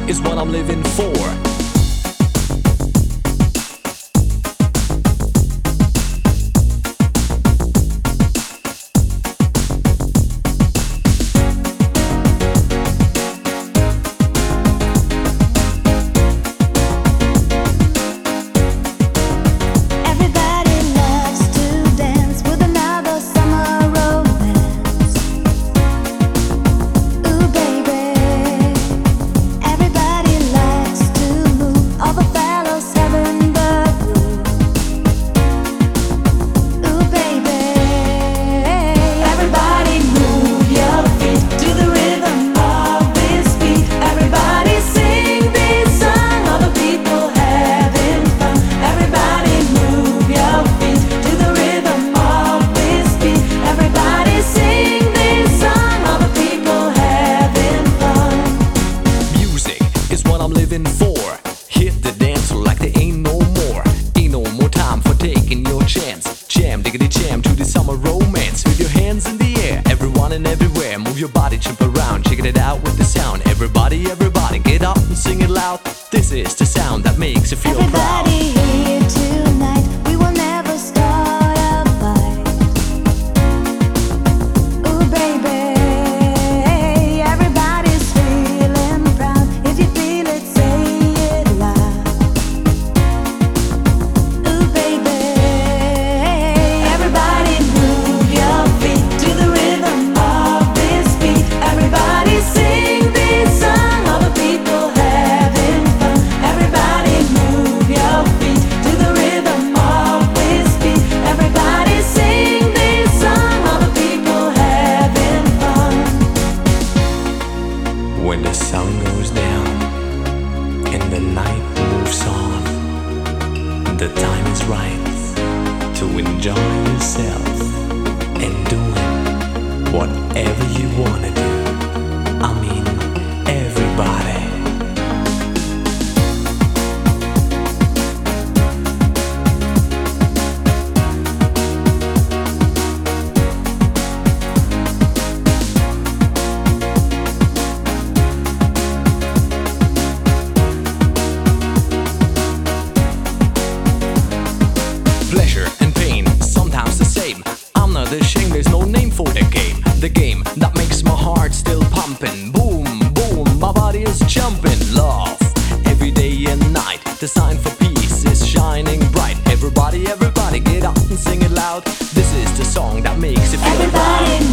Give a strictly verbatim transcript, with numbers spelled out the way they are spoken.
is what I'm living for. For hit the dance floor like there ain't no more. Ain't no more time for taking your chance. Jam, diggity jam to the summer romance. With your hands in the air, everyone and everywhere. Move your body, jump around, checking it out with the sound. Everybody, everybody, get up and sing it loud. This is the sound that makes you feel proud. Everybody here tonight, we will never start a fight. Ooh baby, everybody's feeling proud. If you feel it, say it loud. Ooh baby, everybody move your feet to the rhythm of this beat. Everybody sing this song, all the people having fun. Everybody move your feet to the rhythm of this beat. Everybody sing this song, all the people having fun. When the sun goes down and the night moves on, the time is right to enjoy yourself and doing whatever you wanna do. I mean, everybody. Pleasure and pain, sometimes the same. I'm not ashamed, there's no name for the game. The game that makes my heart still pumping. Boom, boom, my body is jumping. Love, every day and night. The sign for peace is shining bright. Everybody, everybody, get up and sing it loud. This is the song that makes you feel Everybody